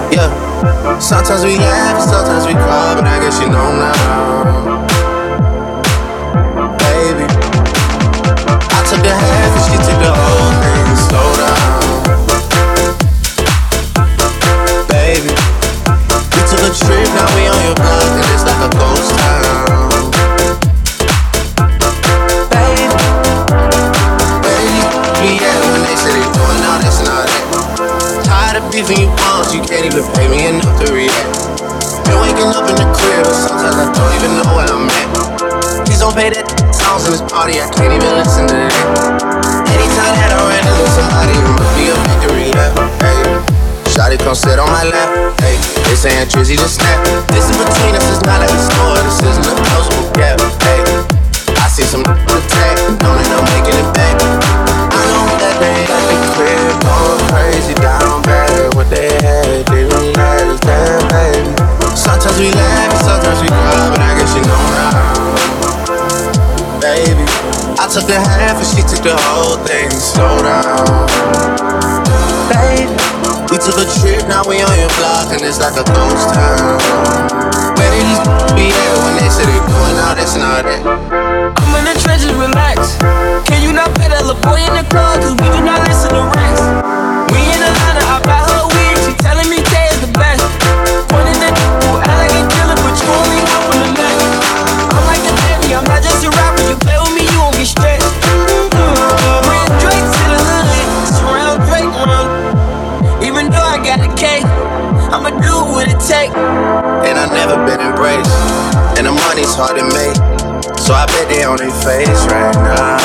Yeah. Sometimes we laugh, sometimes we cry, but I guess you know now. Baby, I took the half and she took the whole thing. Slow down. Baby, we took a trip, now we on your block, and it's like a ghost town. When they say they doing all this and all that. Tired of beefing you once, you can't even pay me enough to react. Been waking up in the crib, but sometimes I don't even know where I'm at. Please don't pay that sounds in this party, I can't even listen to that. Anytime that I ran into somebody, it must be a victory, yeah. Hey, shawty come sit on my lap. Hey, they saying Drizzy just snap. This is between us, it's not like a store, this isn't a closable gap. Hey, I see some attack, don't end up making it back. They at the crib going crazy, down bad. What they had didn't last, damn baby. Sometimes we laugh, sometimes we cry, but I guess you know now. Baby, I took the half and she took the whole thing. Slow down. Baby, we took a trip, now we on your block, and it's like a ghost town. Where did these be at when they say they doing all this and all that? I'm in the trenches, relax. Can you not pay that little boy in the club? Cause we do not listen to rats. We in Atlanta, I buy her weed. She telling me Tay is the best. Pointing at you, act like a killer, but you only know from the neck. I'm like a baby, I'm not just a rapper. You play with me, you won't get stressed. Bring Drake to the hood, surround Drake around. Even though I got a cake, I'ma do what it take. And I never been embraced, and the money's hard to make. So I bet they on their face right now.